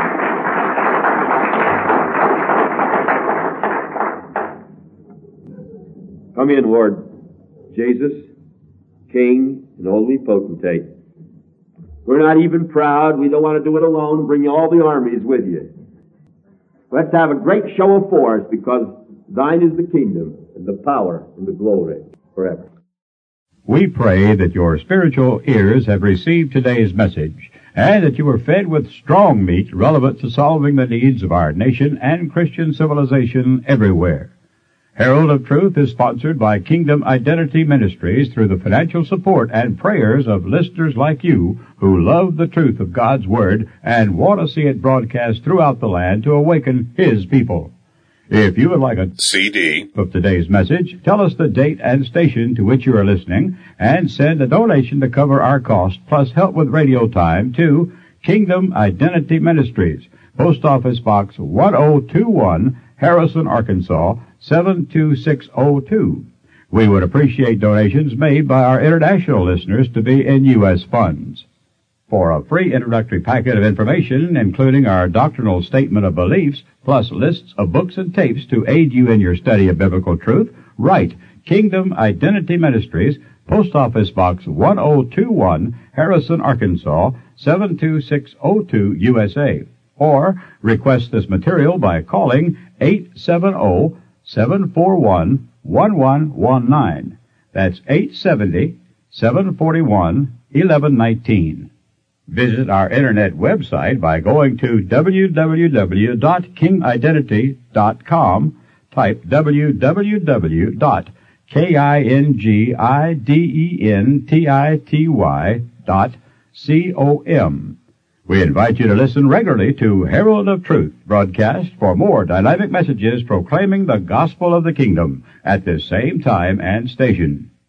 C: Come in, Lord Jesus, King and Holy Potentate. We're not even proud. We don't want to do it alone. Bring all the armies with you. Let's have a great show of force, because thine is the kingdom and the power and the glory forever.
B: We pray that your spiritual ears have received today's message, and that you are fed with strong meat relevant to solving the needs of our nation and Christian civilization everywhere. Herald of Truth is sponsored by Kingdom Identity Ministries through the financial support and prayers of listeners like you who love the truth of God's Word and want to see it broadcast throughout the land to awaken His people. If you would like a CD of today's message, tell us the date and station to which you are listening, and send a donation to cover our cost plus help with radio time to Kingdom Identity Ministries, Post Office Box 1021, Harrison, Arkansas 72602. We would appreciate donations made by our international listeners to be in U.S. funds. For a free introductory packet of information, including our doctrinal statement of beliefs, plus lists of books and tapes to aid you in your study of biblical truth, write Kingdom Identity Ministries, Post Office Box 1021, Harrison, Arkansas 72602, USA. Or request this material by calling 870-741-1119. That's 870-741-1119. Visit our internet website by going to www.kingidentity.com. Type www.kingidentity.com. We invite you to listen regularly to Herald of Truth broadcast for more dynamic messages proclaiming the gospel of the kingdom at this same time and station.